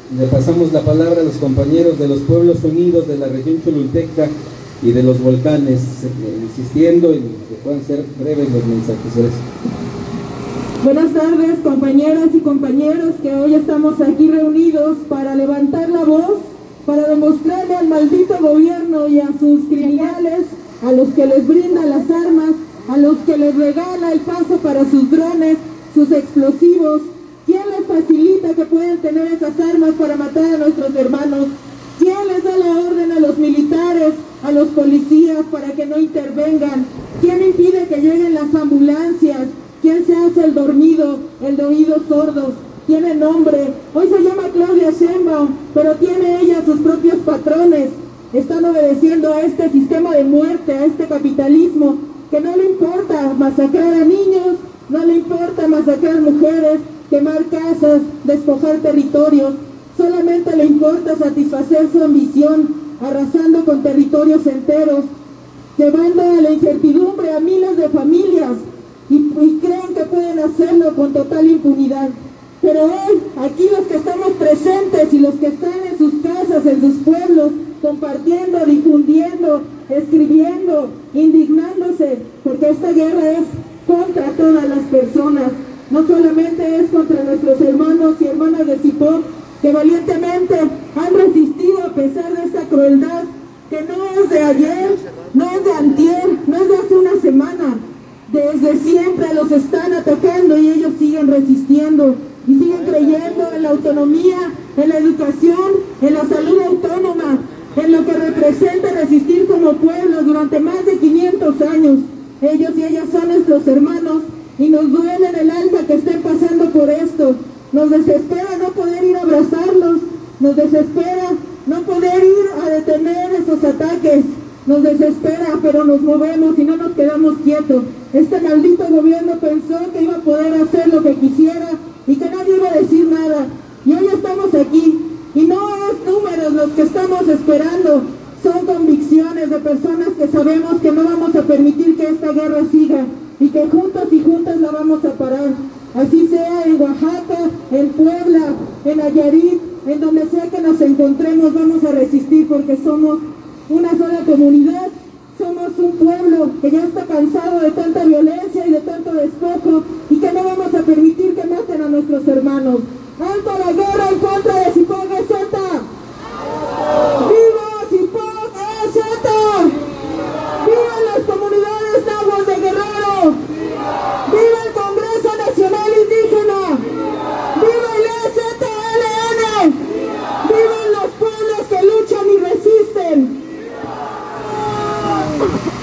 Le pasamos la palabra a los compañeros de los pueblos unidos de la región cholulteca y de los volcanes, insistiendo en que puedan ser breves los mensajes. Buenas tardes, compañeras y compañeros que hoy estamos aquí reunidos para levantar la voz, para demostrarle al maldito gobierno y a sus criminales, a los que les brinda las armas, a los que les regala el paso para sus drones, sus explosivos. ¿Quién les facilita que puedan tener esas armas para matar a nuestros hermanos? ¿Quién les da la orden a los militares, a los policías para que no intervengan? ¿Quién impide que lleguen las ambulancias? ¿Quién se hace el dormido, el de oídos sordos? Tiene nombre, hoy se llama Claudia Sheinbaum, pero tiene ella sus propios patrones. Están obedeciendo a este sistema de muerte, a este capitalismo, que no le importa masacrar a niños, no le importa masacrar mujeres, quemar casas, despojar territorios, solamente le importa satisfacer su ambición, arrasando con territorios enteros, llevando a la incertidumbre a miles de familias, y creen que pueden hacerlo con total impunidad. Pero hoy, aquí los que estamos presentes y los que están en sus casas, en sus pueblos, compartiendo, difundiendo, escribiendo, indignándose, porque esta guerra es contra todas las personas, no solamente es contra nuestros hermanos y hermanas de Cipó, que valientemente han resistido a pesar de esta crueldad, que no es de ayer, no es de antier, no es de hace una semana. Desde siempre los están atacando y ellos siguen resistiendo y siguen creyendo en la autonomía, en la educación, en la salud autónoma, en lo que representa resistir como pueblo durante más de 500 años. Ellos y ellas son nuestros hermanos y nos duele en el alma que estén pasando por esto. Nos desespera no poder ir a abrazarlos, nos desespera no poder ir a detener esos ataques. Nos desespera, pero nos movemos y no nos quedamos quietos. Este maldito gobierno pensó que iba a poder hacer lo que quisiera y que nadie iba a decir nada. Y hoy estamos aquí. Y no es números los que estamos esperando, son convicciones de personas que sabemos que no vamos a permitir que esta guerra siga y que juntos y juntas la vamos a parar. Así sea en Oaxaca, en Puebla, en Nayarit, en donde sea que nos encontremos, vamos a resistir porque somos una sola comunidad, somos un pueblo que ya está cansado de tanta violencia y de tanto despojo y que no vamos a permitir que maten a nuestros hermanos. ¡Alto la guerra en contra de Cipó GZ! ¡Viva Cipó GZ! ¡Viva las comunidades nahuas de Guerrero! ¡Viva el Congreso Nacional Indígena! ¡Viva el EZLN! ¡Vivan los pueblos que luchan y resisten!